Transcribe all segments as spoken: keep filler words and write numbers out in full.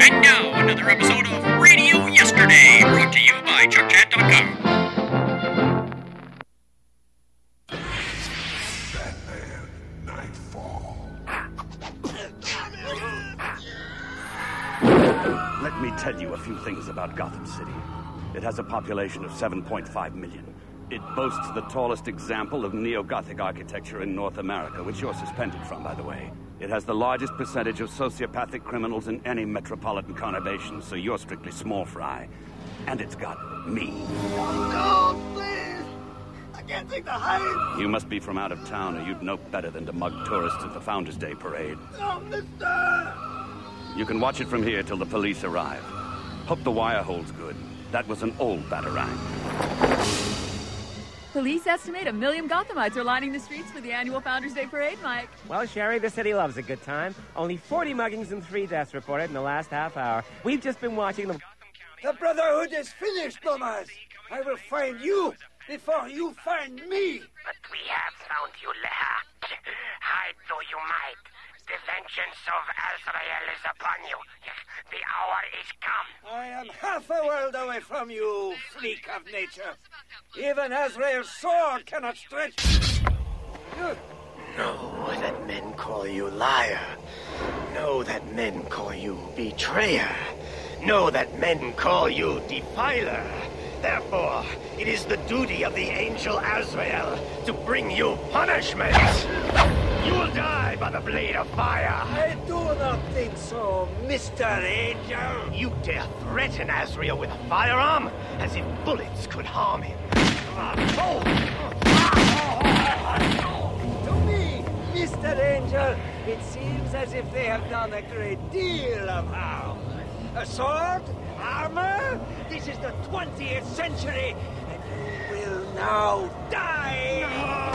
And now, another episode of Radio Yesterday, brought to you by Chuck Chat dot com. Batman Nightfall. Let me tell you a few things about Gotham City. It has a population of seven point five million. It boasts the tallest example of neo-Gothic architecture in North America, which you're suspended from, by the way. It has the largest percentage of sociopathic criminals in any metropolitan conurbation, so you're strictly small fry. And it's got me. No, please! I can't take the height! You must be from out of town, or you'd know better than to mug tourists at the Founders Day parade. No, mister! You can watch it from here till the police arrive. Hope the wire holds good. That was an old Batarang. Police estimate a million Gothamites are lining the streets for the annual Founders Day parade, Mike. Well, Sherry, the city loves a good time. Only forty muggings and three deaths reported in the last half hour. We've just been watching the... The Brotherhood is finished, Thomas. I will find you before you find me. But we have found you, Leha. Hide though you might. The vengeance of Azrael is upon you. The hour is come. I am half a world away from you, freak of nature. Even Azrael's sword cannot stretch. Know that men call you liar. Know that men call you betrayer. Know that men call you defiler. Therefore, it is the duty of the angel Azrael to bring you punishment. You will die by the blade of fire. I do not think so, Mister Angel. You dare threaten Azrael with a firearm, as if bullets could harm him. To me, Mister Angel, it seems as if they have done a great deal of harm. A sword? Armor? This is the twentieth century, and you will now die!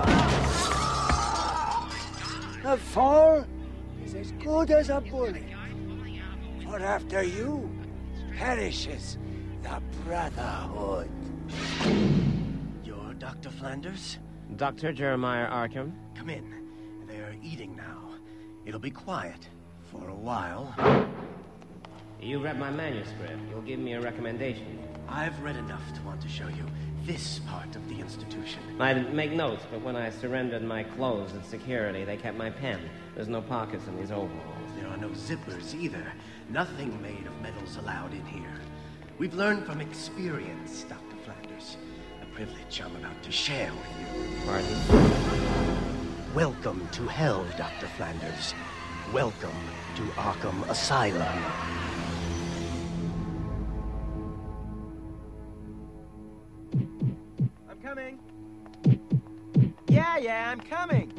A fall is as good as a bullet, for after you perishes the Brotherhood. You're Doctor Flanders? Doctor Jeremiah Arkham. Come in. They're eating now. It'll be quiet for a while. You read my manuscript. You'll give me a recommendation. I've read enough to want to show you this part of the institution. I didn't make notes, but when I surrendered my clothes at security, they kept my pen. There's no pockets in these overalls. There are no zippers either. Nothing made of metals allowed in here. We've learned from experience, Doctor Flanders. A privilege I'm about to share with you. Pardon? Welcome to hell, Doctor Flanders. Welcome to Arkham Asylum. Coming. Yeah, yeah, I'm coming.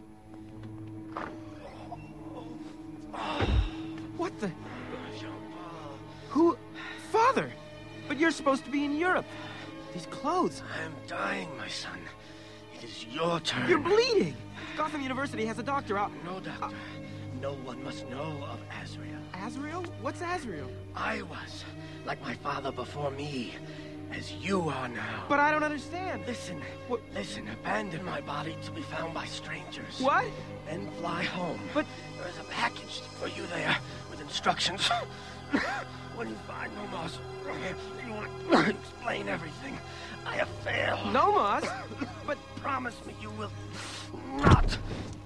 What the? Who? Father! But you're supposed to be in Europe. These clothes. I'm dying, my son. It is your turn. You're bleeding. Gotham University has a doctor out. No, doctor. Uh, no one must know of Azrael. Azrael? What's Azrael? I was, like my father before me. As you are now. But I don't understand. Listen. What? Listen, abandon my body to be found by strangers. What? Then fly home. But... There's a package for you there with instructions. When you find Nomos, you will explain everything. I have failed. Nomos? But... Promise me you will not.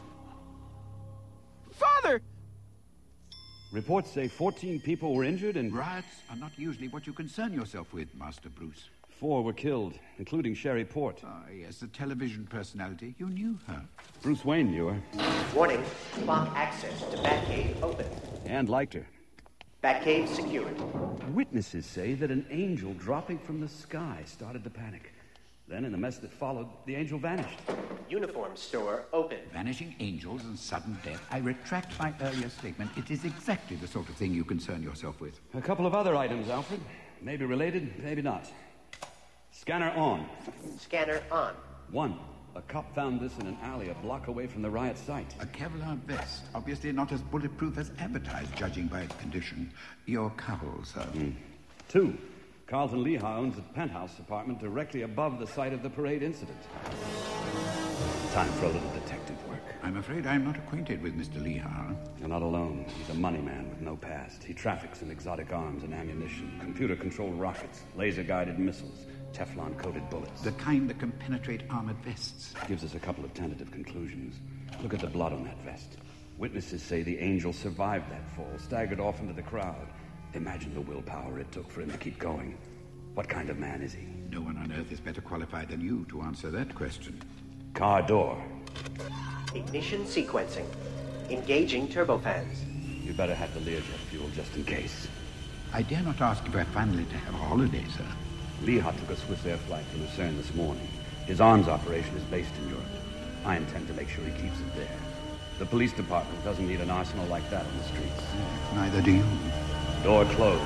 Father! Reports say fourteen people were injured and... Riots are not usually what you concern yourself with, Master Bruce. Four were killed, including Sherry Port. Ah, yes, the television personality. You knew her. Bruce Wayne knew her. Warning, lock access to Batcave open. And liked her. Batcave secured. Witnesses say that an angel dropping from the sky started the panic. Then, in the mess that followed, the angel vanished. Uniform store open. Vanishing angels and sudden death. I retract my earlier statement. It is exactly the sort of thing you concern yourself with. A couple of other items, Alfred. Maybe related, maybe not. Scanner on. Scanner on. One. A cop found this in an alley a block away from the riot site. A Kevlar vest. Obviously not as bulletproof as advertised, judging by its condition. Your cowl, sir. Mm. Two. Carlton Lehigh owns a penthouse apartment directly above the site of the parade incident. Time for a little detective work. I'm afraid I'm not acquainted with Mister Lehigh. You're not alone. He's a money man with have no past. He traffics in exotic arms and ammunition, computer-controlled rockets, laser-guided missiles, Teflon-coated bullets. The kind that can penetrate armored vests. Gives us a couple of tentative conclusions. Look at the blood on that vest. Witnesses say the Angel survived that fall, staggered off into the crowd. Imagine the willpower it took for him to keep going. What kind of man is he? No one on Earth is better qualified than you to answer that question. Car door. Ignition sequencing. Engaging turbofans. You better have the Learjet fuel just in case. I dare not ask if we're finally to have a holiday, sir. Leha took a Swiss Air flight to Lucerne this morning. His arms operation is based in Europe. I intend to make sure he keeps it there. The police department doesn't need an arsenal like that on the streets. Neither do you. Door closed.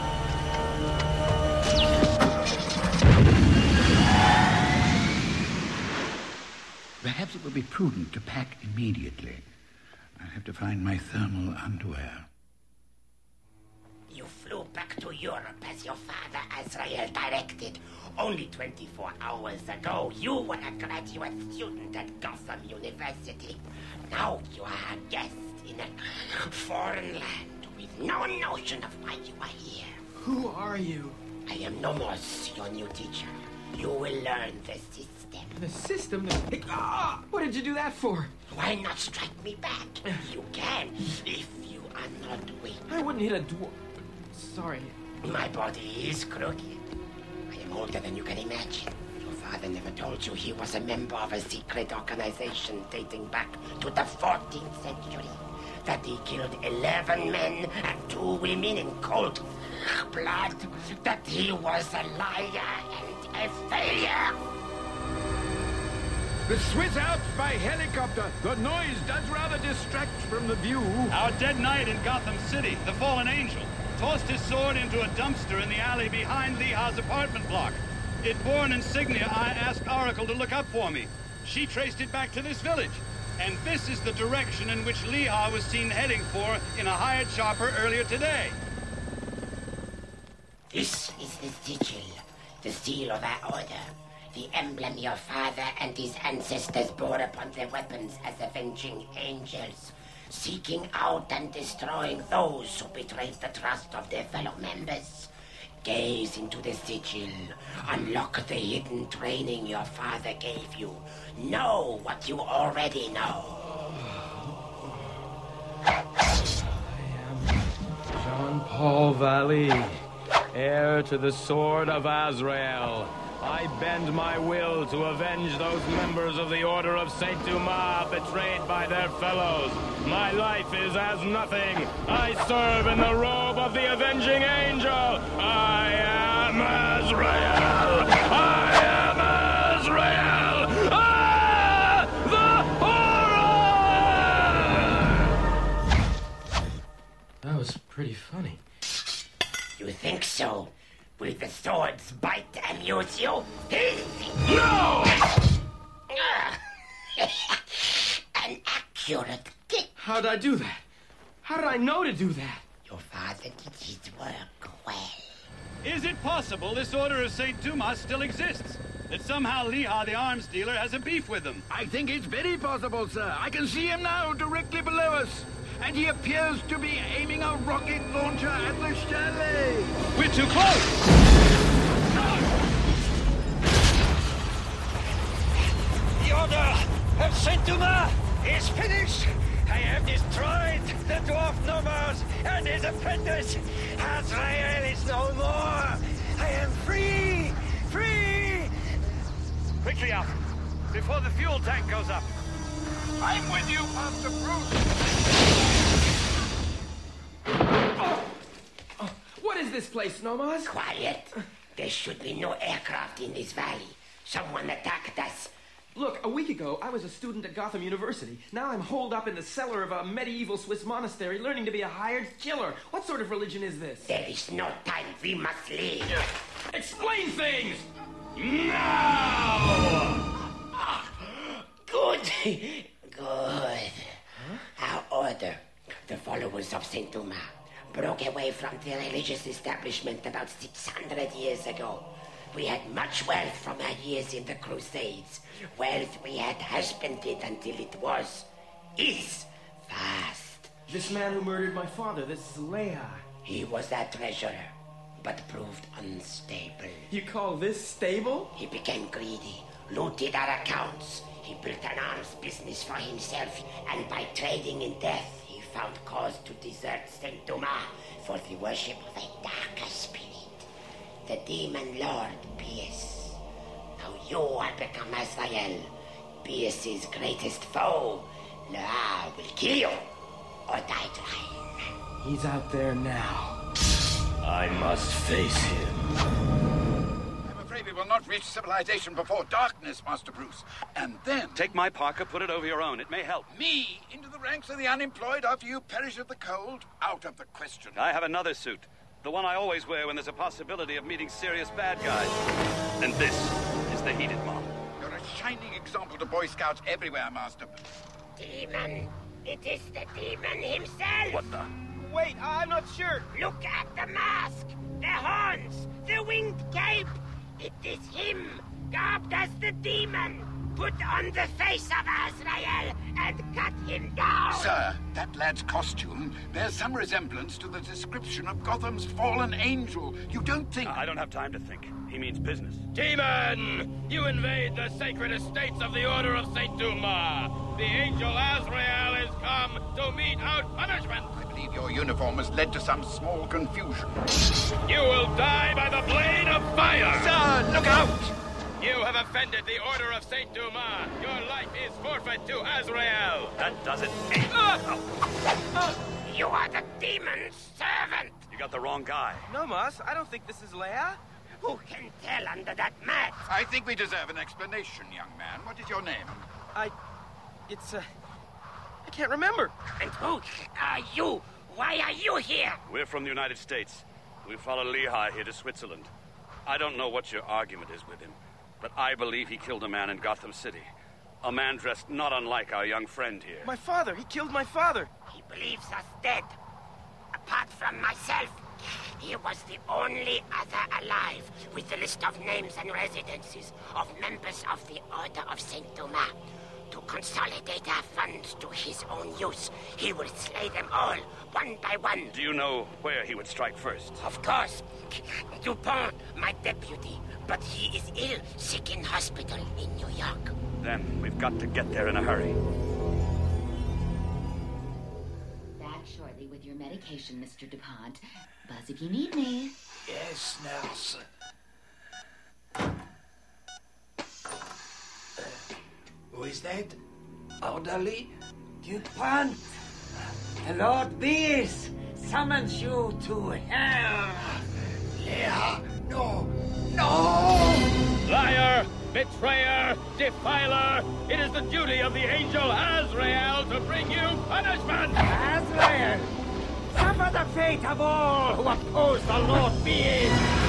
Perhaps it would be prudent to pack immediately. I have to find my thermal underwear. You flew back to Europe as your father Azrael directed. Only twenty-four hours ago, you were a graduate student at Gotham University. Now you are a guest in a foreign land with no notion of why you are here. Who are you? I am Nomos, your new teacher. You will learn the system. The system? The... Ah! What did you do that for? Why not strike me back? You can, if you are not weak. I wouldn't hit a dwarf. Sorry. My body is crooked. I am older than you can imagine. Your father never told you he was a member of a secret organization dating back to the fourteenth century. That he killed eleven men and two women in cold blood. That he was a liar and a failure. The Swiss Alps by helicopter. The noise does rather distract from the view. Our dead knight in Gotham City, the fallen angel, tossed his sword into a dumpster in the alley behind Leha's apartment block. It bore an insignia I asked Oracle to look up for me. She traced it back to this village. And this is the direction in which Leha was seen heading for in a hired chopper earlier today. This is the sigil, the seal of our order. The emblem your father and his ancestors bore upon their weapons as avenging angels, seeking out and destroying those who betrayed the trust of their fellow members. Gaze into the sigil. Unlock the hidden training your father gave you. Know what you already know. I am Jean-Paul Valley, heir to the sword of Azrael. I bend my will to avenge those members of the Order of Saint Dumas betrayed by their fellows. My life is as nothing. I serve in the robe of the Avenging Angel. I am Azrael. I am Azrael. Ah! The horror! That was pretty funny. You think so? Will the sword's bite amuse you? No! An accurate kick. How'd I do that? How did I know to do that? Your father did his work well. Is it possible this Order of Saint Dumas still exists? That somehow Leha, the arms dealer, has a beef with them? I think it's very possible, sir. I can see him now, directly below us. And he appears to be aiming a rocket launcher at the chalet. We're too close! The Order of Saint Dumas is finished. I have destroyed the dwarf Nomos and his apprentice. Azrael is no more. I am free, free. Quickly out, before the fuel tank goes up. I'm with you, Master Bruce. Oh. Oh. What is this place, Nomos? Quiet. There should be no aircraft in this valley. Someone attacked us. Look, a week ago, I was a student at Gotham University. Now I'm holed up in the cellar of a medieval Swiss monastery learning to be a hired killer. What sort of religion is this? There is no time. We must leave. Explain things! Now! Good. Good. Huh? Our order, the followers of Saint Dumas, broke away from the religious establishment about six hundred years ago. We had much wealth from our years in the Crusades. Wealth we had husbanded until it was, is, vast. This man who murdered my father, this is Leia. He was a treasurer, but proved unstable. You call this stable? He became greedy, looted our accounts. He built an arms business for himself, and by trading in death, he found cause to desert Saint Dumas for the worship of a darker spirit, the demon lord Bias. Now you are become Azrael, Bias's greatest foe. Leia will kill you, or die trying. He's out there now. I must face him. We will not reach civilization before darkness, Master Bruce. And then... Take my parka, put it over your own. It may help. Me into the ranks of the unemployed after you perish of the cold? Out of the question. I have another suit. The one I always wear when there's a possibility of meeting serious bad guys. And this is the heated model. You're a shining example to Boy Scouts everywhere, Master. Demon. It is the demon himself. What the... Wait, I'm not sure. Look at the mask, the horns, the winged cape. It is him, garbed as the demon. Put on the face of Azrael and cut him down. Sir, that lad's costume bears some resemblance to the description of Gotham's fallen angel. You don't think... I don't have time to think. He means business. Demon! You invade the sacred estates of the Order of Saint Dumas. The angel Azrael is come to mete out punishment. I believe your uniform has led to some small confusion. You will die by the blade of fire! Sir, look out! You have offended the Order of Saint Dumas. Your life is forfeit to Azrael. That does it. Uh, uh, you are the demon's servant. You got the wrong guy. No, Moss, I don't think this is Leia. Who can tell under that mask? I think we deserve an explanation, young man. What is your name? I... It's, uh... I can't remember. And who are you? Why are you here? We're from the United States. We follow Lehigh here to Switzerland. I don't know what your argument is with him, but I believe he killed a man in Gotham City. A man dressed not unlike our young friend here. My father! He killed my father! He believes us dead. Apart from myself, he was the only other alive with the list of names and residences of members of the Order of Saint Dumas. To consolidate our funds to his own use, he will slay them all, one by one. Do you know where he would strike first? Of course. Dupont, my deputy. But he is ill, sick in hospital in New York. Then we've got to get there in a hurry. Back shortly with your medication, Mister DuPont. Buzz if you need me. Yes, nurse. Who is that? Orderly? DuPont! The Lord Beers summons you to hell! Leia! No! No! Liar! Betrayer! Defiler! It is the duty of the angel Azrael to bring you punishment! Azrael! Suffer the fate of all who oppose the Lord Beers!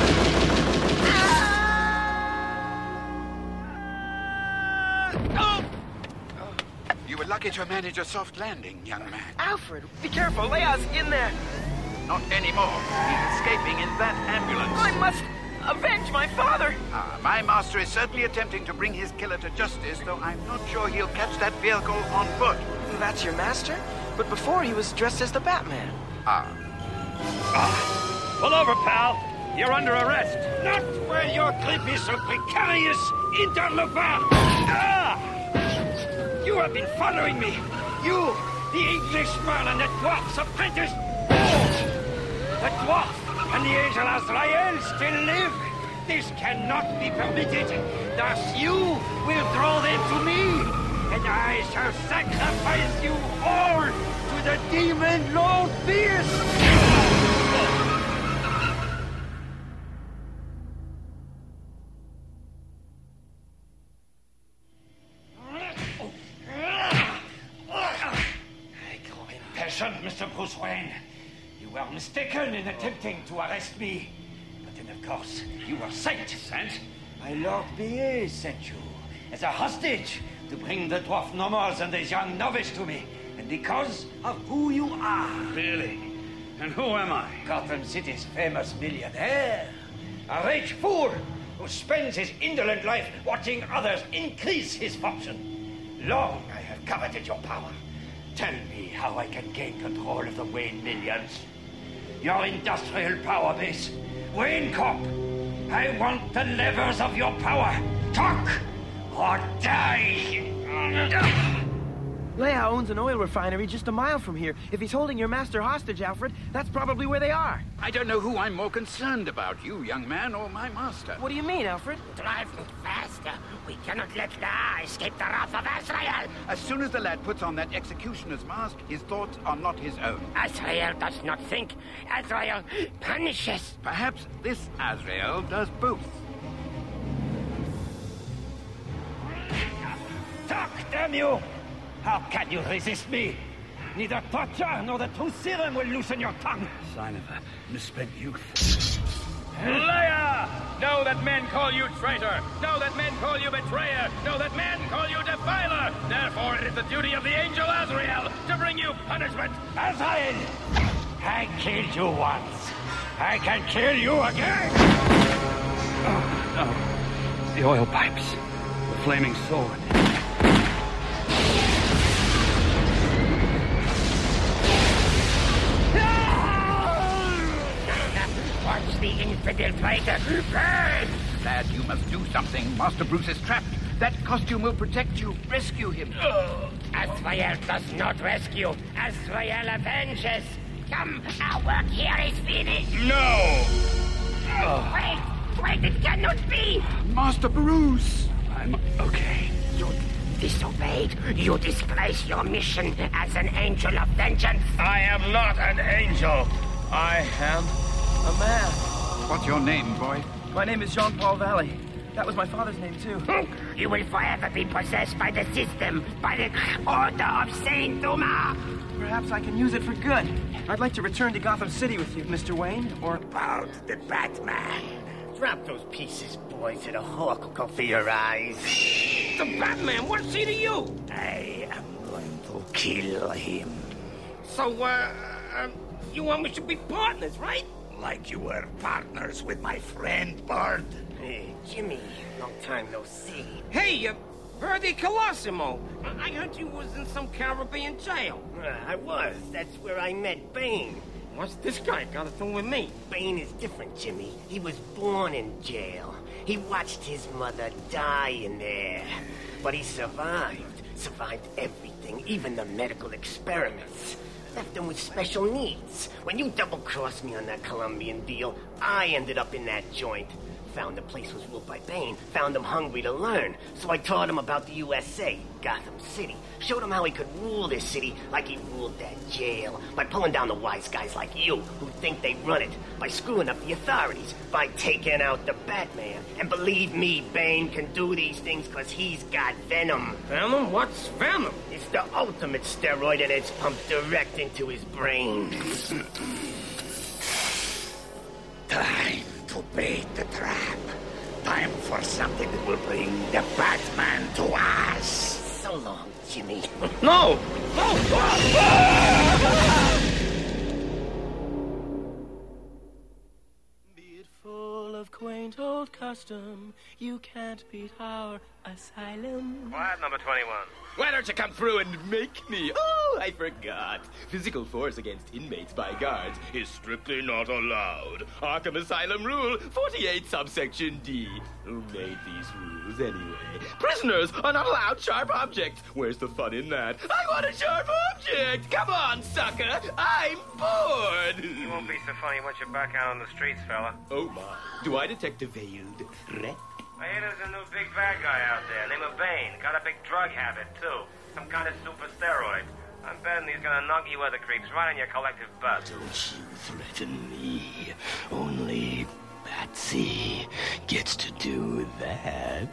You were lucky to manage a soft landing, young man. Alfred, be careful. Leia's in there. Not anymore. He's escaping in that ambulance. I must avenge my father. Ah, my master is certainly attempting to bring his killer to justice, though I'm not sure he'll catch that vehicle on foot. That's your master? But before he was dressed as the Batman. Ah. Ah. Pull over, pal. You're under arrest. Not while your grip is so precarious, interloper! Ah! You have been following me. You, the Englishman and the dwarf's apprentice. Oh! The dwarf and the angel Azrael still live. This cannot be permitted. Thus you will draw them to me, and I shall sacrifice you all to the demon Lord Beers. Mister Bruce Wayne, you were mistaken in attempting to arrest me. But then, of course, you were sent. Sent? My Lord Bier sent you as a hostage to bring the dwarf nobles and his young novice to me. And because of who you are. Really? And who am I? Gotham City's famous millionaire. A rich fool who spends his indolent life watching others increase his fortune. Long I have coveted your power. Tell me how I can gain control of the Wayne millions. Your industrial power base. Wayne Corp. I want the levers of your power. Talk or die. Leia owns an oil refinery just a mile from here. If he's holding your master hostage, Alfred, that's probably where they are. I don't know who I'm more concerned about, you, young man, or my master. What do you mean, Alfred? Drive it faster. We cannot let Leia escape the wrath of Azrael. As soon as the lad puts on that executioner's mask, his thoughts are not his own. Azrael does not think. Azrael punishes. Perhaps this Azrael does both. Talk, damn you! How can you resist me? Neither torture nor the true serum will loosen your tongue. Sign of a misspent youth. Leia! Know that men call you traitor. Know that men call you betrayer. Know that men call you defiler. Therefore, it is the duty of the angel Azrael to bring you punishment. Azrael! I killed you once. I can kill you again! Oh, no. The oil pipes. The flaming sword. Watch the infidel traitor burn! Lad, you must do something. Master Bruce is trapped. That costume will protect you. Rescue him. Oh. Azrael does not rescue. Azrael avenges. Come, our work here is finished. No! Oh. Wait, wait, it cannot be! Master Bruce! I'm okay. You disobeyed. You disgrace your mission as an angel of vengeance. I am not an angel. I am a man. What's your name, boy? My name is Jean-Paul Valley. That was my father's name, too. You will forever be possessed by the system, by the order of Saint Dumas. Perhaps I can use it for good. I'd like to return to Gotham City with you, Mister Wayne, or... About the Batman. Drop those pieces, boys, and a hawk will go for your eyes. The Batman? What's he to you? I am going to kill him. So, uh, uh you want me to be partners, right? Like you were partners with my friend Bard. Hey, Jimmy, long time no see. Hey, uh, Verdi Colosimo. I heard you was in some Caribbean jail. Uh, I was. That's where I met Bane. What's this guy got to do with me? Bane is different, Jimmy. He was born in jail. He watched his mother die in there. But he survived. Survived everything, even the medical experiments. Left him with special needs. When you double-crossed me on that Colombian deal, I ended up in that joint. Found the place was ruled by Bane. Found him hungry to learn. So I taught him about the U S A, Gotham City. Showed him how he could rule this city like he ruled that jail. By pulling down the wise guys like you who think they run it. By screwing up the authorities. By taking out the Batman. And believe me, Bane can do these things because he's got venom. Venom? What's venom? It's the ultimate steroid and it's pumped direct into his brain. Time to bait the trap. Time for something that will bring the Batman to us. So long, Jimmy. No! No! Be it full of quaint old custom, you can't beat our asylum. Quiet, number twenty-one. Why don't you come through and make me? Oh, I forgot. Physical force against inmates by guards is strictly not allowed. Arkham Asylum Rule forty-eight subsection D. Who made these rules anyway? Prisoners are not allowed sharp objects. Where's the fun in that? I want a sharp object. Come on, sucker. I'm bored. You won't be so funny once you're back out on the streets, fella. Oh, my. Do I detect a veiled threat? I hear there's a new big bad guy out there, named Bane. Got a big drug habit, too. Some kind of super steroid. I'm betting he's gonna knock you other creeps right in your collective butt. Don't you threaten me. Only Batsy gets to do that.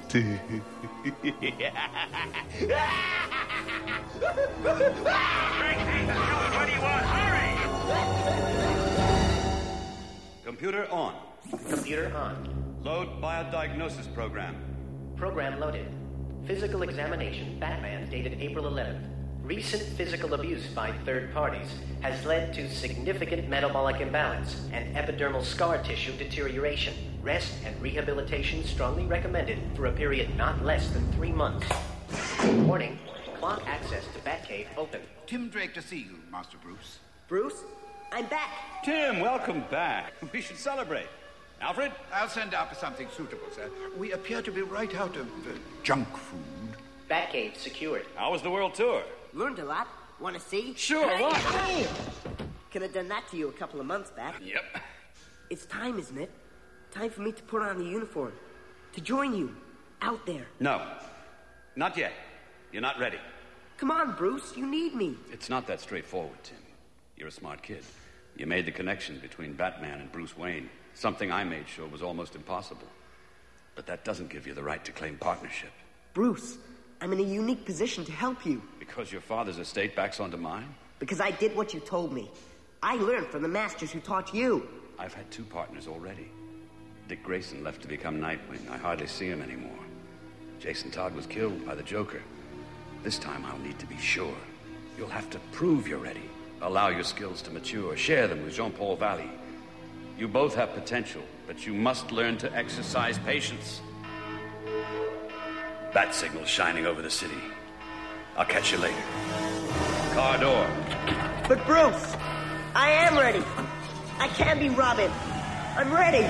Computer on. Computer on. Load biodiagnosis program. Program loaded. Physical examination, Batman, dated April eleventh. Recent physical abuse by third parties has led to significant metabolic imbalance and epidermal scar tissue deterioration. Rest and rehabilitation strongly recommended for a period not less than three months. Warning, block access to Batcave open. Tim Drake to see you, Master Bruce. Bruce, I'm back. Tim, welcome back. We should celebrate. Alfred? I'll send out for something suitable, sir. We appear to be right out of uh, junk food. Batcave secured. How was the world tour? Learned a lot. Want to see? Sure, hey, what? Hey. Could have done that to you a couple of months back. Yep. It's time, isn't it? Time for me to put on the uniform. To join you. Out there. No. Not yet. You're not ready. Come on, Bruce. You need me. It's not that straightforward, Tim. You're a smart kid. You made the connection between Batman and Bruce Wayne. Something I made sure was almost impossible. But that doesn't give you the right to claim partnership. Bruce, I'm in a unique position to help you. Because your father's estate backs onto mine? Because I did what you told me. I learned from the masters who taught you. I've had two partners already. Dick Grayson left to become Nightwing. I hardly see him anymore. Jason Todd was killed by the Joker. This time I'll need to be sure. You'll have to prove you're ready. Allow your skills to mature. Share them with Jean-Paul Valley. You both have potential, but you must learn to exercise patience. Bat signal shining over the city. I'll catch you later. Car door. But Bruce, I am ready. I can be Robin. I'm ready.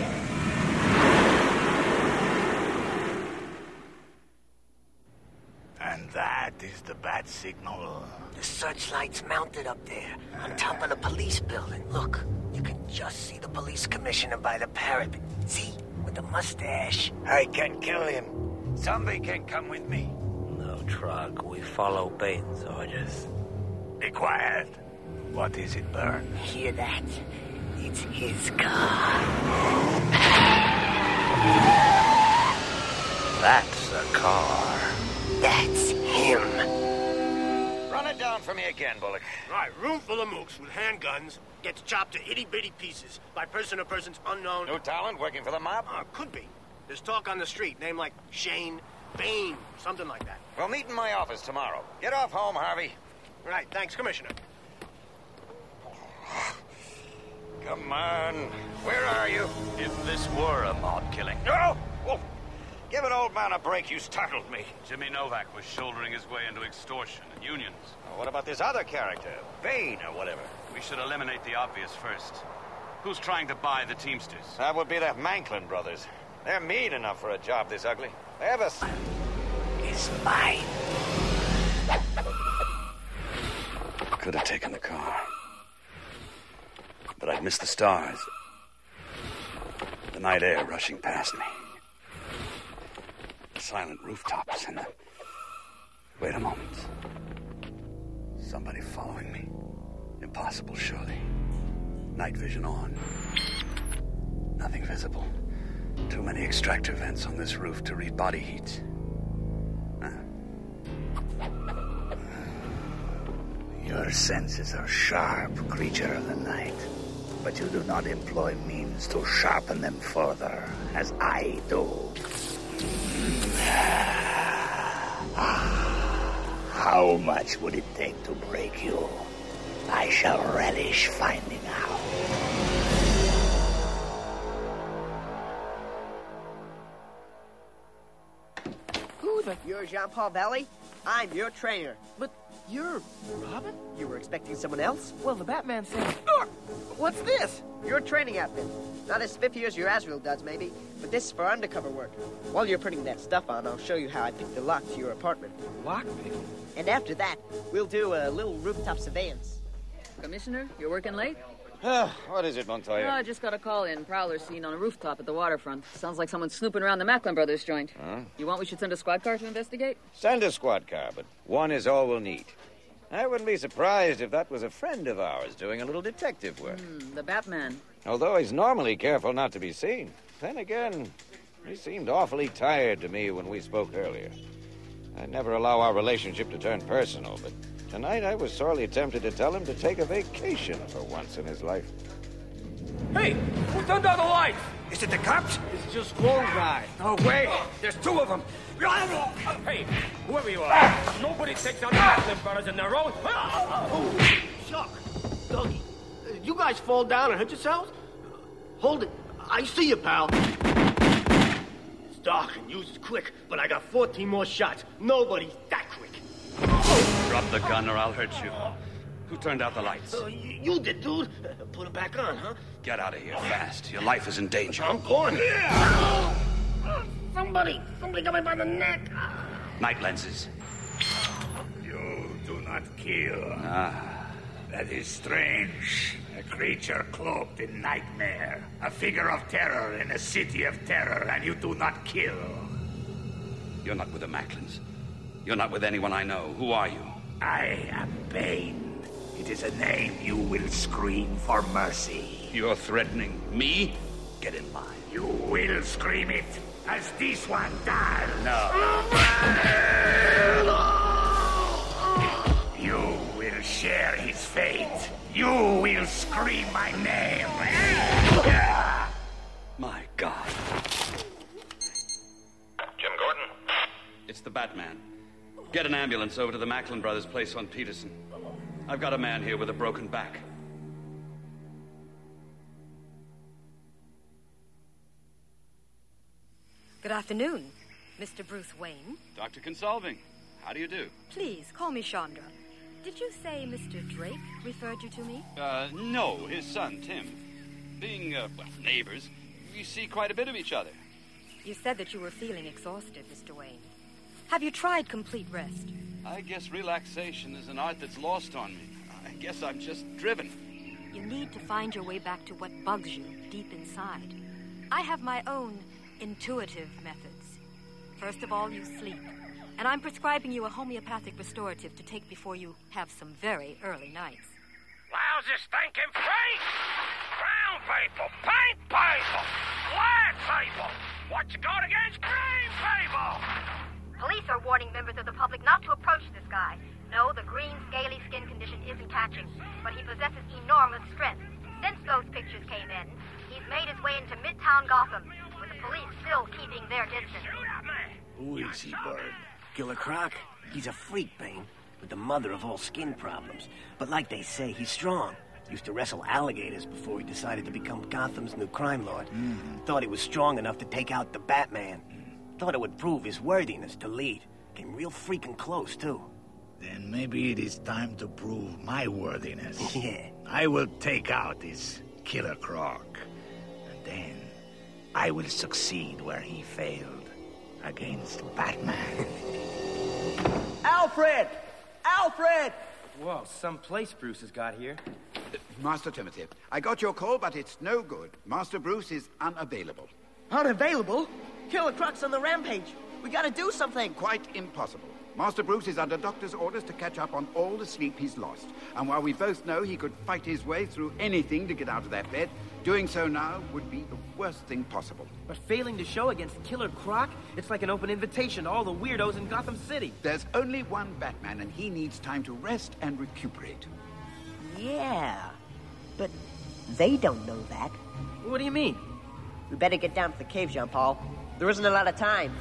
And that is the bat signal. The searchlight's mounted up there, on top of the police building. Look, you can just see the police commissioner by the parapet. See? With the mustache. I can kill him. Somebody can come with me. No, Trog. We follow Bane's orders. Be quiet. What is it, Byrne? Hear that? It's his car. That's a car. That's him. Run it down for me again, Bullock. Right, room full of mooks with handguns gets chopped to itty-bitty pieces by person or persons unknown. New talent working for the mob? Uh, could be. There's talk on the street, name like Shane, Bane, something like that. We'll meet in my office tomorrow. Get off home, Harvey. Right, thanks, Commissioner. Come on. Where are you? If this were a mob killing... No! Oh, give an old man a break. You startled me. Jimmy Novak was shouldering his way into extortion and unions. Well, what about this other character? Bane or whatever? We should eliminate the obvious first. Who's trying to buy the Teamsters? That would be the Manklin brothers. They're mean enough for a job this ugly. They have a... It's mine. Could have taken the car. But I'd miss the stars. The night air rushing past me. The silent rooftops and the... Wait a moment. Somebody following me. Impossible, surely. Night vision on. Nothing visible. Too many extractor vents on this roof to read body heat. Huh. Your senses are sharp, creature of the night. But you do not employ means to sharpen them further, as I do. How much would it take to break you? I shall relish finding out. Who the... You're Jean-Paul Valley? I'm your trainer. But you're Robin? You were expecting someone else? Well, the Batman said... What's this? Your training outfit. Not as spiffy as your Azrael does, maybe, but this is for undercover work. While you're putting that stuff on, I'll show you how I picked the lock to your apartment. Lock picking? And after that, we'll do a little rooftop surveillance. Commissioner, you're working late? What is it, Montoya? Oh, I just got a call in. Prowler seen on a rooftop at the waterfront. Sounds like someone's snooping around the Macklin Brothers joint. Huh? You want we should send a squad car to investigate? Send a squad car, but one is all we'll need. I wouldn't be surprised if that was a friend of ours doing a little detective work. Hmm, the Batman. Although he's normally careful not to be seen. Then again, he seemed awfully tired to me when we spoke earlier. I'd never allow our relationship to turn personal, but tonight I was sorely tempted to tell him to take a vacation for once in his life. Hey, who turned out the lights? Is it the cops? It's just one guy. No way. There's two of them. Hey, whoever you are, nobody takes out the Macklin brothers in their own. Oh, Chuck, Dougie, you guys fall down and hurt yourselves? Hold it. I see you, pal. It's dark and news is quick, but I got fourteen more shots. Nobody's that quick. Oh. Drop the gun or I'll hurt you. Who turned out the lights? Uh, you, you did, dude. Uh, put it back on, huh? Get out of here fast. Your life is in danger. I'm going. Yeah. Oh, somebody, somebody got me by the neck. Night lenses. You do not kill. Ah. That is strange. A creature cloaked in nightmare. A figure of terror in a city of terror, and you do not kill. You're not with the Macklins. You're not with anyone I know. Who are you? I am Bane. It is a name you will scream for mercy. You're threatening me? Get in line. You will scream it, as this one does. No. You will share his fate. You will scream my name. My God. Jim Gordon? It's the Batman. Get an ambulance over to the Macklin brothers' place on Peterson. I've got a man here with a broken back. Good afternoon, Mister Bruce Wayne. Doctor Consolving, how do you do? Please, call me Chandra. Did you say Mister Drake referred you to me? Uh, no, his son, Tim. Being, uh, well, neighbors, we see quite a bit of each other. You said that you were feeling exhausted, Mister Wayne. Have you tried complete rest? I guess relaxation is an art that's lost on me. I guess I'm just driven. You need to find your way back to what bugs you deep inside. I have my own intuitive methods. First of all, you sleep. And I'm prescribing you a homeopathic restorative to take before you have some very early nights. Lousy stinking face! Brown people, paint people, black people! What you got against green people? Police are warning members of the public not to approach this guy. No, the green, scaly skin condition isn't catching, but he possesses enormous strength. Since those pictures came in, he's made his way into Midtown Gotham, with the police still keeping their distance. Who is he, Bird? Killer Croc? He's a freak, Bane, with the mother of all skin problems. But like they say, he's strong. Used to wrestle alligators before he decided to become Gotham's new crime lord. Mm. Thought he was strong enough to take out the Batman. Thought it would prove his worthiness to lead. Came real freaking close, too. Then maybe it is time to prove my worthiness. Yeah. I will take out this Killer Croc. And then I will succeed where he failed. Against Batman. Alfred! Alfred! Whoa, some place Bruce has got here. Master Timothy, I got your call, but it's no good. Master Bruce is unavailable. Unavailable? Killer Croc's on the rampage. We gotta do something. Quite impossible. Master Bruce is under doctor's orders to catch up on all the sleep he's lost. And while we both know he could fight his way through anything to get out of that bed, doing so now would be the worst thing possible. But failing to show against Killer Croc, it's like an open invitation to all the weirdos in Gotham City. There's only one Batman, and he needs time to rest and recuperate. Yeah, but they don't know that. What do you mean? We better get down to the cave, Jean-Paul. There isn't a lot of time.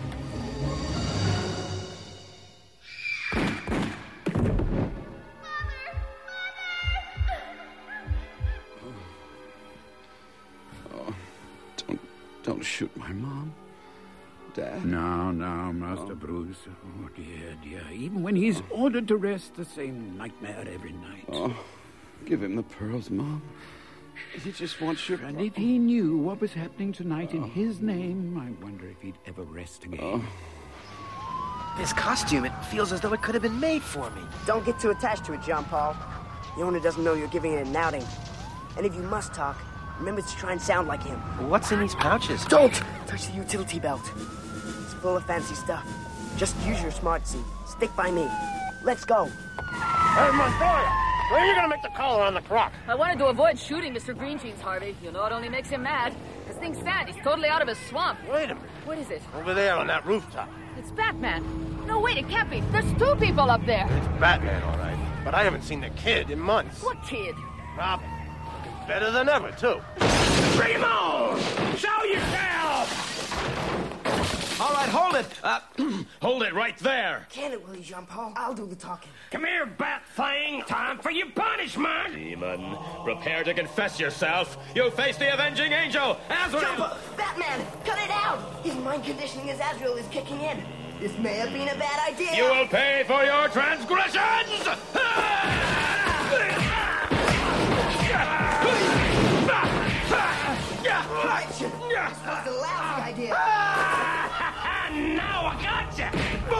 Don't shoot my mom. Dad. No, no, Master oh. Bruce. Oh, dear, dear. Even when he's oh. ordered to rest, the same nightmare every night. Oh, give him the pearls, Mom. He just wants your... And if he knew what was happening tonight oh. in his name, I wonder if he'd ever rest again. Oh. This costume, it feels as though it could have been made for me. Don't get too attached to it, Jean-Paul. The owner doesn't know you're giving it an outing. And if you must talk, remember to try and sound like him. What's in these pouches? Don't touch the utility belt. It's full of fancy stuff. Just use your smart seat. Stick by me. Let's go. Hey, Montoya! When are you gonna make the call on the Croc? I wanted to avoid shooting Mister Green Jeans, Harvey. You know it only makes him mad. This thing's sad. He's totally out of his swamp. Wait a minute. What is it? Over there on that rooftop. It's Batman. No, wait, it can't be. There's two people up there. It's Batman, all right. But I haven't seen the kid in months. What kid? Robin. Looking better than ever, too. Primo! Show yourself! All right, hold it. Uh, hold it right there. Can it, will you, Jean-Paul? I'll do the talking. Come here, Bat Thing. Time for your punishment. Demon, prepare to confess yourself. You face the avenging angel, Azrael. Jumper! Batman! Cut it out! His mind conditioning as Azrael is kicking in. This may have been a bad idea. You will pay for your transgressions! This was a lousy idea. Now I gotcha!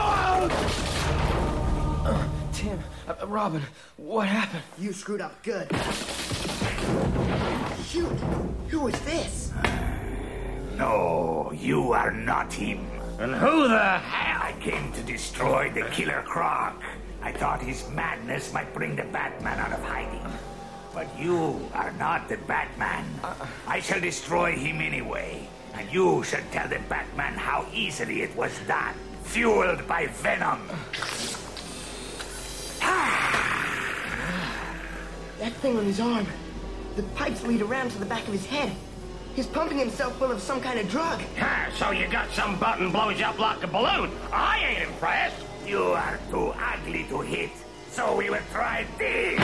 Uh, Tim, uh, Robin, what happened? You screwed up good. Shoot, who was this? No, you are not him. And who the hell? I came to destroy the Killer Croc. I thought his madness might bring the Batman out of hiding. But you are not the Batman. Uh, I shall destroy him anyway. And you shall tell the Batman how easily it was done. Fueled by venom. That thing on his arm. The pipes lead around to the back of his head. He's pumping himself full of some kind of drug. Ah, so you got some button blows you up like a balloon. I ain't impressed. You are too ugly to hit. So we will try this.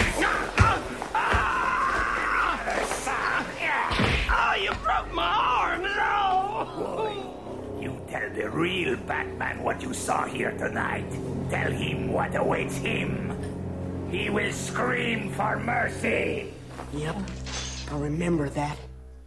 Oh, you broke my arm, no! Boy, you tell the real Batman what you saw here tonight. Tell him what awaits him. He will scream for mercy. Yep, I'll remember that.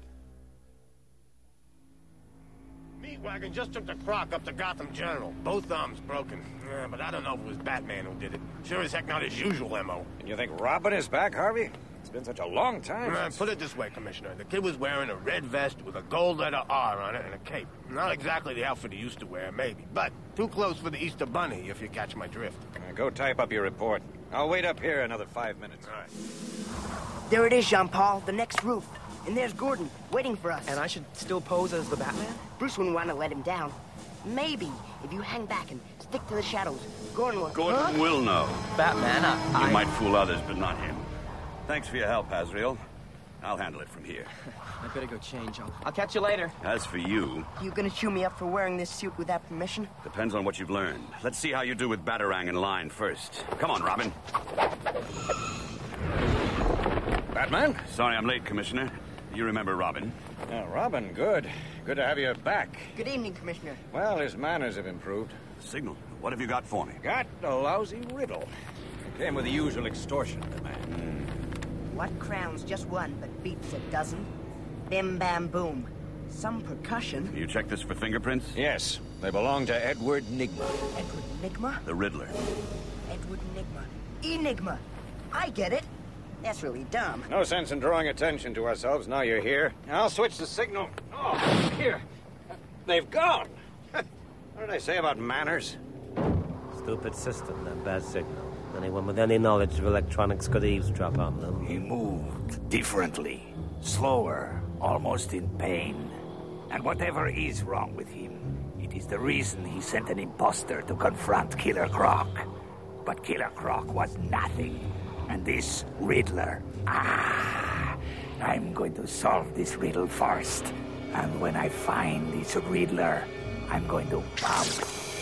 Meatwagon just took the Croc up to Gotham General. Both arms broken. Yeah, but I don't know if it was Batman who did it. Sure as heck not his usual M O. And you think Robin is back, Harvey? It's been such a long time. Uh, since... Put it this way, Commissioner. The kid was wearing a red vest with a gold letter R on it and a cape. Not exactly the outfit he used to wear, maybe. But too close for the Easter Bunny, if you catch my drift. Uh, go type up your report. I'll wait up here another five minutes. All right. There it is, Jean-Paul, the next roof. And there's Gordon, waiting for us. And I should still pose as the Batman? Bruce wouldn't want to let him down. Maybe, if you hang back and stick to the shadows, Gordon will... Gordon huh? will know. Batman, I... You I... might fool others, but not him. Thanks for your help, Azrael. I'll handle it from here. I better go change. I'll, I'll catch you later. As for you... You gonna chew me up for wearing this suit without permission? Depends on what you've learned. Let's see how you do with Batarang in line first. Come on, Robin. Batman? Sorry I'm late, Commissioner. You remember Robin? Oh, Robin, good. Good to have you back. Good evening, Commissioner. Well, his manners have improved. Signal. What have you got for me? Got a lousy riddle. Came with the usual extortion demand. Mm. What crowns just one but beats a dozen? Bim bam boom. Some percussion. You check this for fingerprints? Yes. They belong to Edward Nigma. Edward Nigma? The Riddler. Edward Nigma. Enigma. I get it. That's really dumb. No sense in drawing attention to ourselves now you're here. I'll switch the signal. Oh, here. They've gone. What did I say about manners? Stupid system, that bad signal. Anyone with any knowledge of electronics could eavesdrop on them. He moved differently, slower, almost in pain. And whatever is wrong with him, it is the reason he sent an imposter to confront Killer Croc. But Killer Croc was nothing. And this Riddler, ah, I'm going to solve this riddle first. And when I find this Riddler, I'm going to pump.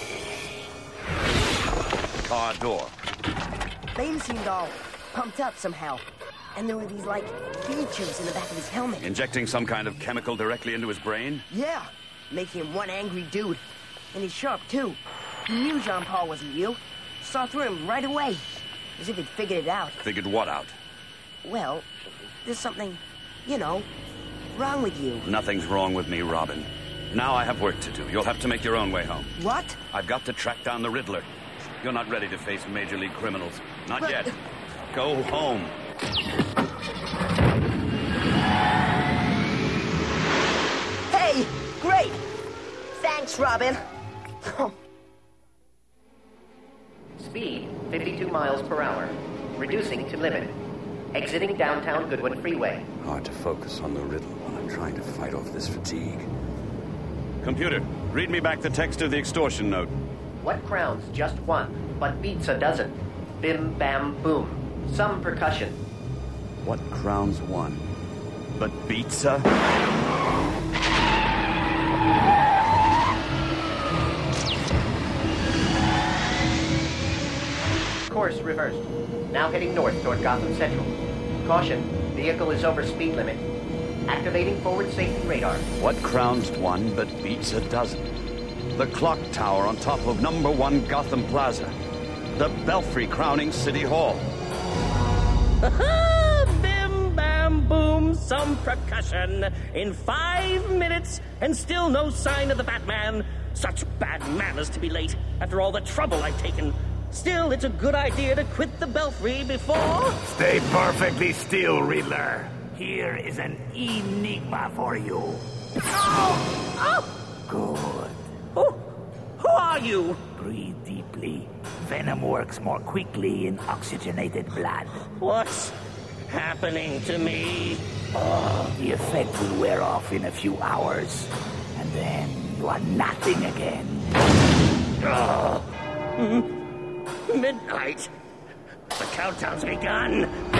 Car door. Bane seemed all pumped up somehow. And there were these, like, features in the back of his helmet. Injecting some kind of chemical directly into his brain? Yeah, making him one angry dude. And he's sharp, too. He knew Jean-Paul wasn't you. Saw through him right away. As if he'd figured it out. Figured what out? Well, there's something, you know, wrong with you. Nothing's wrong with me, Robin. Now I have work to do. You'll have to make your own way home. What? I've got to track down the Riddler. You're not ready to face major league criminals. Not but... yet. Go home. Hey! Great! Thanks, Robin. Speed, fifty-two miles per hour. Reducing to limit. Exiting downtown Goodwin Freeway. Hard to focus on the riddle while I'm trying to fight off this fatigue. Computer, read me back the text of the extortion note. What crowns just one, but beats a dozen? Bim, bam, boom. Some percussion. What crowns one, but beats a... Course reversed. Now heading north toward Gotham Central. Caution, vehicle is over speed limit. Activating forward safety radar. What crowns one but beats a dozen? The clock tower on top of number one Gotham Plaza. The belfry crowning City Hall. Bim, bam, boom, some percussion. In five minutes, and still no sign of the Batman. Such bad manners to be late, after all the trouble I've taken. Still, it's a good idea to quit the belfry before... Stay perfectly still, Riddler. Here is an enigma for you. Oh! Oh! Good. Who, who are you? Breathe deeply. Venom works more quickly in oxygenated blood. What's happening to me? Oh, the effect will wear off in a few hours. And then you are nothing again. Oh. Midnight. The countdown's begun.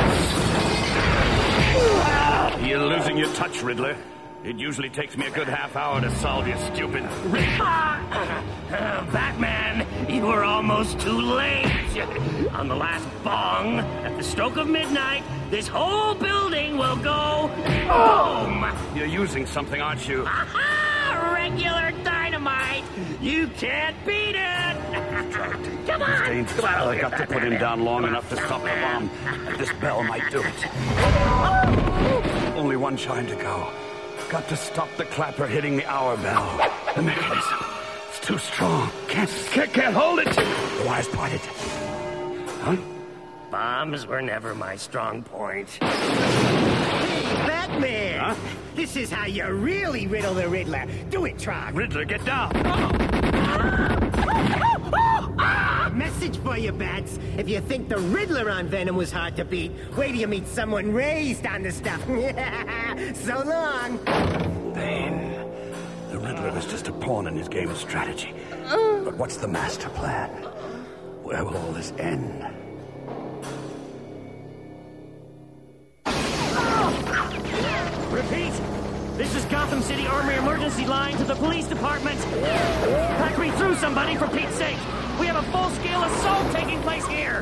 You're losing your touch, Riddler. It usually takes me a good half hour to solve your stupid... Uh, Batman, you were almost too late. On the last bong, at the stroke of midnight, this whole building will go boom! You're using something, aren't you? Aha! Regular dynamite! You can't beat it! Come on! Stains, Come on, I got to put him down long enough to stop the bomb. This bell might do it. Only one chime to go. Got to stop the clapper hitting the hour bell. The mechanism. It's too strong. Can't, can't, can't hold it. The wire's parted. Huh? Bombs were never my strong point. Batman! Huh? This is how you really riddle the Riddler. Do it, Trog. Riddler, get down. Message for you, Bats. If you think the Riddler on Venom was hard to beat, wait till you meet someone raised on the stuff. So long. Bane. The Riddler is just a pawn in his game of strategy. But what's the master plan? Where will all this end? Repeat! This is Gotham City Armory emergency line to the police department. Pack me through, somebody, for Pete's sake. We have a full-scale assault taking place here.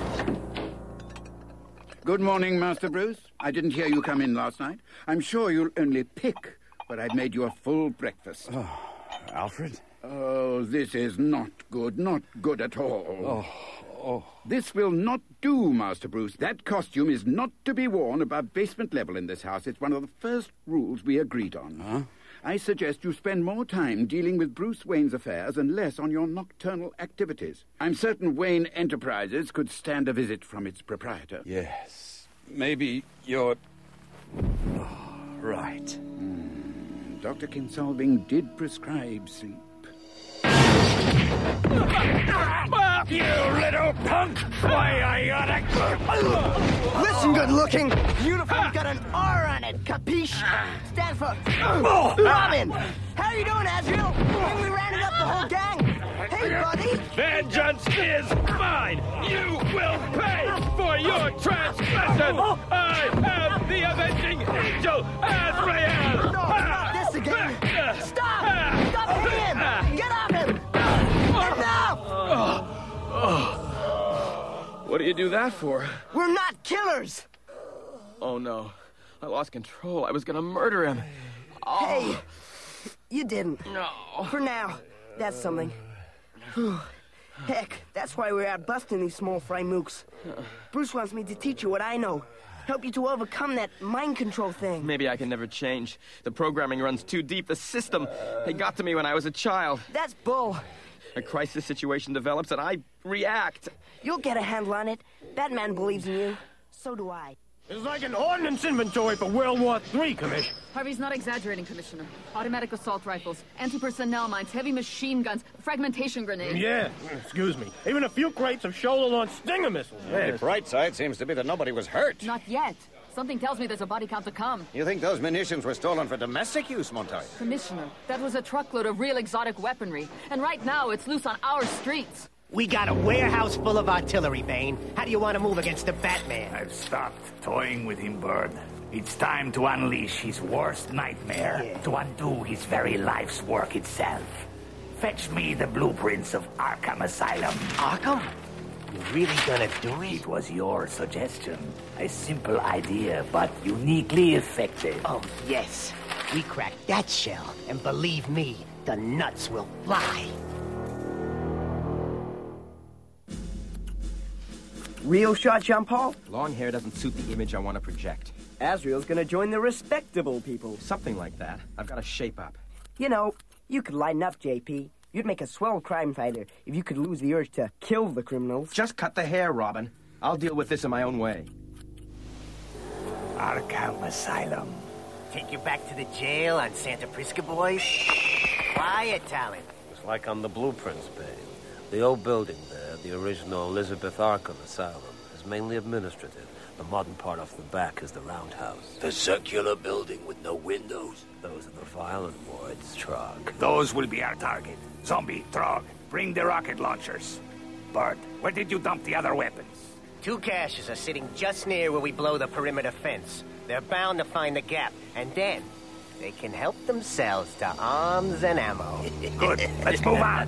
Good morning, Master Bruce. I didn't hear you come in last night. I'm sure you'll only pick, but I've made you a full breakfast. Oh, Alfred? Oh, this is not good. Not good at all. Oh, oh. This will not do, Master Bruce. That costume is not to be worn above basement level in this house. It's one of the first rules we agreed on. Huh? I suggest you spend more time dealing with Bruce Wayne's affairs and less on your nocturnal activities. I'm certain Wayne Enterprises could stand a visit from its proprietor. Yes. Maybe you're... Oh, right. Mm, Doctor Kinsolving did prescribe sleep. You little punk! Why, I oughta... Listen, good-looking. Uniform's got an R on it, capiche? Stand for... Robin! How you doing, Azrael? When we rounded up the whole gang? Hey, buddy! Vengeance is mine! You will pay for your transgression! I am the avenging angel, Azrael! No, not this again! Stop! Stop him! Get off him! Enough! What do you do that for? We're not killers! Oh, no. I lost control. I was gonna murder him. Oh. Hey, you didn't. No. For now, that's something. Heck, that's why we're out busting these small fry mooks. Bruce wants me to teach you what I know. Help you to overcome that mind control thing. Maybe I can never change. The programming runs too deep. The system, it got to me when I was a child. That's bull. A crisis situation develops and I react. You'll get a handle on it. Batman believes in you. So do I. It's like an ordnance inventory for World War Three, Commish. Harvey's not exaggerating, Commissioner. Automatic assault rifles, anti-personnel mines, heavy machine guns, fragmentation grenades. Yeah, excuse me. Even a few crates of shoulder-launched Stinger missiles. Hey, the bright side seems to be that nobody was hurt. Not yet. Something tells me there's a body count to come. You think those munitions were stolen for domestic use, Montoya? Commissioner, that was a truckload of real exotic weaponry. And right now, it's loose on our streets. We got a warehouse full of artillery, Bane. How do you want to move against the Batman? I've stopped toying with him, Bird. It's time to unleash his worst nightmare, yeah. to undo his very life's work itself. Fetch me the blueprints of Arkham Asylum. Arkham? You really gonna do it? It was your suggestion. A simple idea, but uniquely effective. Oh, yes. We cracked that shell, and believe me, the nuts will fly. Real shot, Jean-Paul? Long hair doesn't suit the image I want to project. Azrael's gonna join the respectable people. Something like that. I've got to shape up. You know, you could lighten up, J P. You'd make a swell crime fighter if you could lose the urge to kill the criminals. Just cut the hair, Robin. I'll deal with this in my own way. Arkham Asylum. Take you back to the jail on Santa Prisca, boys? Quiet, talent. It's like on the blueprints, Bane. The old building there, the original Elizabeth Arkham Asylum, is mainly administrative. The modern part off the back is the roundhouse. The circular building with no windows. Those are the violent wards, Trog. Those will be our target. Zombie, Trog, bring the rocket launchers. Bart, where did you dump the other weapons? Two caches are sitting just near where we blow the perimeter fence. They're bound to find the gap, and then they can help themselves to arms and ammo. Good. Let's move on.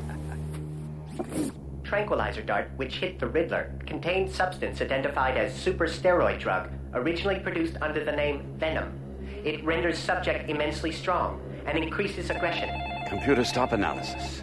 Tranquilizer dart, which hit the Riddler, contained substance identified as super steroid drug, originally produced under the name Venom. It renders subject immensely strong and increases aggression. Computer stop analysis.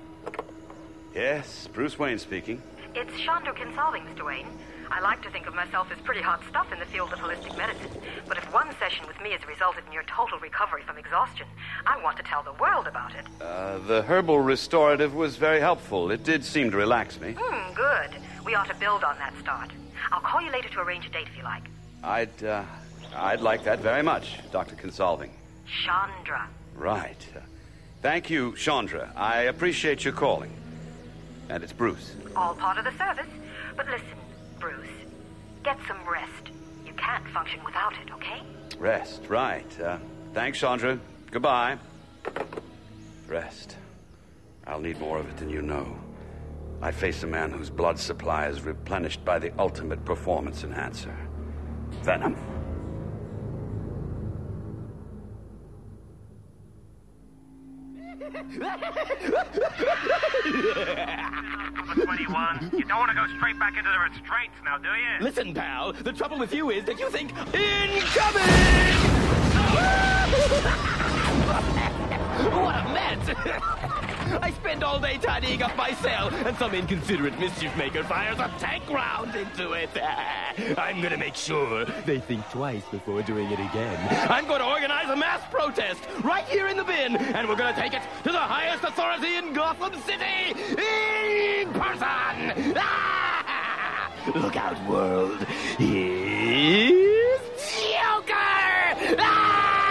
Yes, Bruce Wayne speaking. It's Chandra Kinsolving, Mister Wayne. I like to think of myself as pretty hot stuff in the field of holistic medicine, but if one session with me has resulted in your total recovery from exhaustion, I want to tell the world about it. Uh, the herbal restorative was very helpful. It did seem to relax me. Hmm, good. We ought to build on that start. I'll call you later to arrange a date if you like. I'd, uh, I'd like that very much, Doctor Kinsolving. Chandra. Right. Uh, thank you, Chandra. I appreciate your calling. And it's Bruce. All part of the service. But listen, Bruce, get some rest. You can't function without it, okay? Rest, right. Uh, thanks, Chandra. Goodbye. Rest. I'll need more of it than you know. I face a man whose blood supply is replenished by the ultimate performance enhancer. Venom. Number twenty-one, you don't want to go straight back into the restraints now, do you? Listen, pal, the trouble with you is that you think incoming! What a mess! I spend all day tidying up my cell, and some inconsiderate mischief maker fires a tank round into it. I'm gonna make sure they think twice before doing it again. I'm gonna organize a mass protest right here in the bin, and we're gonna take it to the highest authority in Gotham City in person! Ah! Look out, world. Here's Joker! Ah!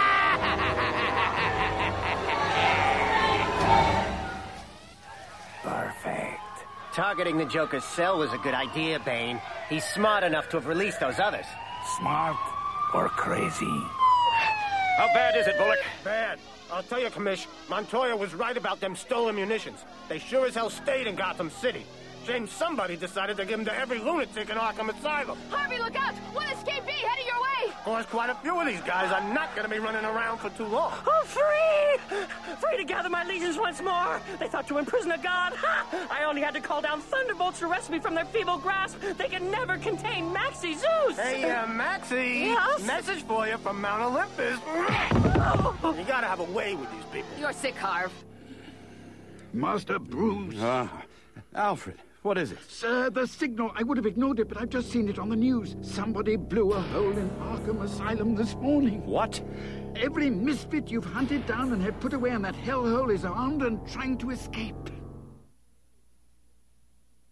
Perfect. Targeting the Joker's cell was a good idea, Bane. He's smart enough to have released those others. Smart or crazy? How bad is it, Bullock? Bad. I'll tell you, Commish, Montoya was right about them stolen munitions. They sure as hell stayed in Gotham City. Shame somebody decided to give them to every lunatic in Arkham Asylum. Harvey, look out! One escapee heading your way! Of course, quite a few of these guys are not going to be running around for too long. Oh, free! Free to gather my legions once more! They thought to imprison a god! Ha! I only had to call down thunderbolts to rescue me from their feeble grasp. They can never contain Maxie Zeus! Hey, uh, Maxie! Yes? Message for you from Mount Olympus. You gotta have a way with these people. You're sick, Harv. Master Bruce. Uh, Alfred. What is it? Sir, the signal. I would have ignored it, but I've just seen it on the news. Somebody blew a hole in Arkham Asylum this morning. What? Every misfit you've hunted down and have put away in that hellhole is armed and trying to escape.